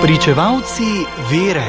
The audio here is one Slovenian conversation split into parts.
Pričevalci vere.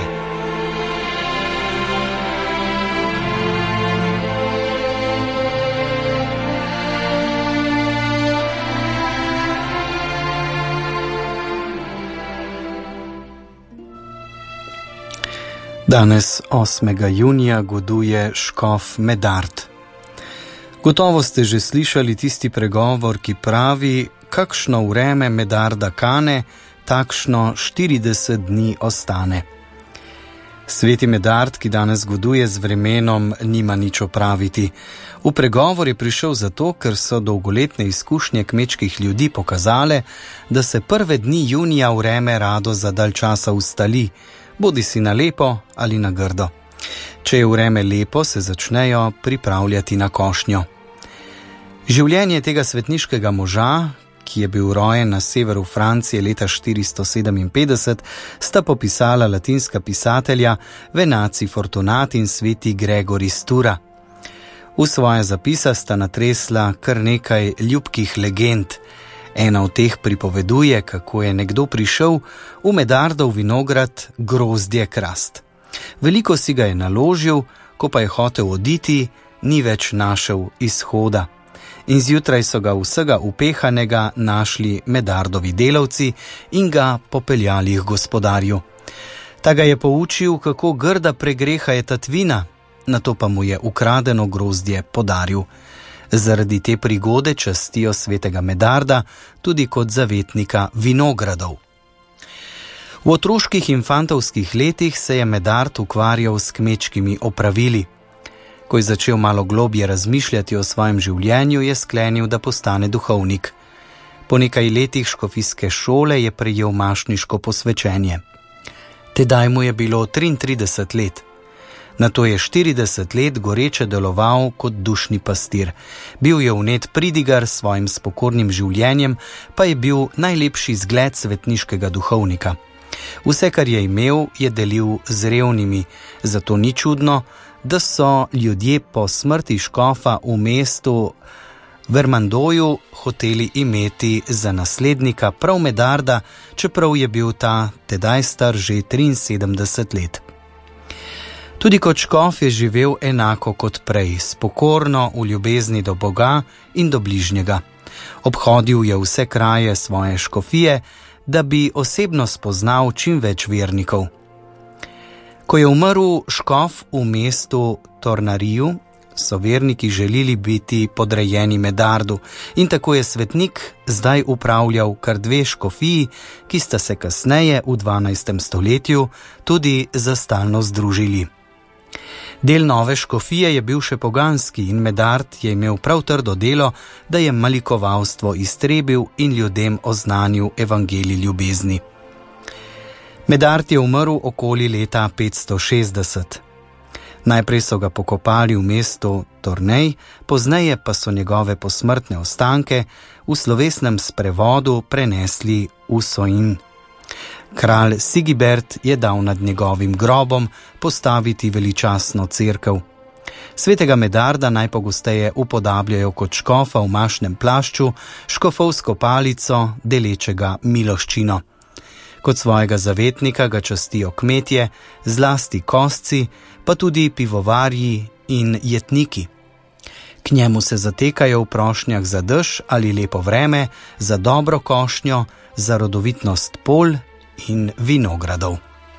Danes, 8. junija, goduje škof Medard. Gotovo ste že slišali tisti pregovor, ki pravi: kakšno vreme Medarda kane, takšno 40 dni ostane. Sveti Medard, ki danes goduje, z vremenom nima nič opraviti. V pregovor je prišel zato, ker so dolgoletne izkušnje kmečkih ljudi pokazale, da se prve dni junija vreme rado za dalj časa ustali, bodisi na lepo ali na grdo. Če je vreme lepo, se začnejo pripravljati na košnjo. Življenje tega svetniškega moža, ki je bil rojen na severu Francije leta 457, sta popisala latinska pisatelja Venacij Fortunat in sveti Gregor iz Tura. V svoje zapisa sta natresla kar nekaj ljubkih legend. Ena od teh pripoveduje, kako je nekdo prišel v Medardov vinograd grozdje krast. Veliko si ga je naložil, ko pa je hotel oditi, ni več našel izhoda. In zjutraj so ga vsega upehanega našli Medardovi delavci in ga popeljali k gospodarju. Ta ga je poučil, kako grda pregreha je tatvina, nato pa mu je ukradeno grozdje podaril. Zaradi te prigode častijo svetega Medarda tudi kot zavetnika vinogradov. V otroških in fantovskih letih se je Medard ukvarjal s kmečkimi opravili. Ko je začel malo globje razmišljati o svojem življenju, je sklenil, da postane duhovnik. Po nekaj letih škofijske šole je prejel mašniško posvečenje. Tedaj mu je bilo 33 let. Nato je 40 let goreče deloval kot dušni pastir. Bil je vnet pridigar s svojim spokornim življenjem, pa je bil najlepši zgled svetniškega duhovnika. Vse, kar je imel, je delil z revnimi, zato ni čudno, da so ljudje po smrti škofa v mestu Vermandoju hoteli imeti za naslednika prav Medarda, čeprav je bil ta tedaj star že 73 let. Tudi kot škof je živel enako kot prej, spokorno v ljubezni do Boga in do bližnjega. Obhodil je vse kraje svoje škofije, da bi osebno spoznal čim več vernikov. Ko je umrl škof v mestu Tornariju, so verniki želeli biti podrejeni Medardu in tako je svetnik zdaj upravljal kar 2 škofiji, ki sta se kasneje v 12. stoletju tudi za stalno združili. Del nove škofije je bil še poganski in Medard je imel prav trdo delo, da je malikovalstvo iztrebil in ljudem oznanil evangelij ljubezni. Medard je umrl okoli leta 560. Najprej so ga pokopali v mestu Tornej, pozneje pa so njegove posmrtne ostanke v slovesnem sprevodu prenesli v Soin. Kralj Sigibert je dal nad njegovim grobom postaviti veličastno cerkev. Svetega Medarda najpogosteje upodabljajo kot škofa v mašnem plašču, škofovsko palico, delečega miloščino. Kot svojega zavetnika ga častijo kmetje, zlasti kosci, pa tudi pivovarji in jetniki. K njemu se zatekajo v prošnjah za dež ali lepo vreme, za dobro košnjo, za rodovitnost polj in vinogradov.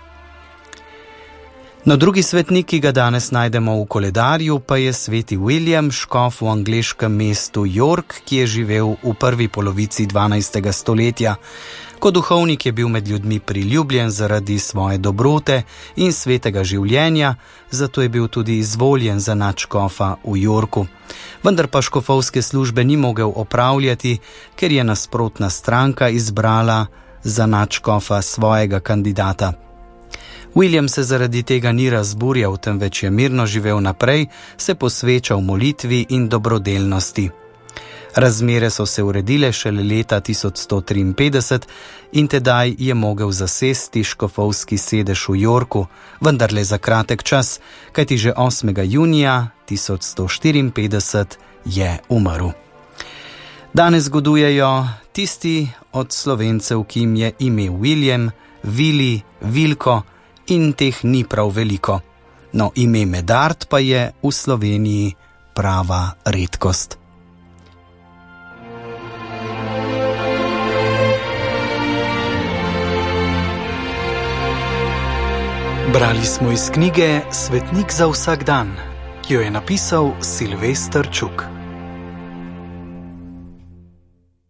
No, drugi svetnik, ki ga danes najdemo v koledarju, pa je sveti William, škof v angleškem mestu York, ki je živel v prvi polovici 12. stoletja. Kot duhovnik je bil med ljudmi priljubljen zaradi svoje dobrote in svetega življenja, zato je bil tudi izvoljen za nadškofa v Yorku. Vendar pa škofovske službe ni mogel opravljati, ker je nasprotna stranka izbrala za nadškofa svojega kandidata. William se zaradi tega ni razburjal, temveč je mirno živel naprej, se posvečal molitvi in dobrodelnosti. Razmere so se uredile šele leta 1153 in tedaj je mogel zasesti škofovski sedež v Yorku, vendar le za kratek čas, kajti že 8. junija 1154 je umrl. Danes godujejo tisti od Slovencev, ki jim je ime William, Vili, Vilko in teh ni prav veliko. No, ime Medard pa je v Sloveniji prava redkost. Brali smo iz knjige Svetnik za vsak dan, ki jo je napisal Silvester Čuk.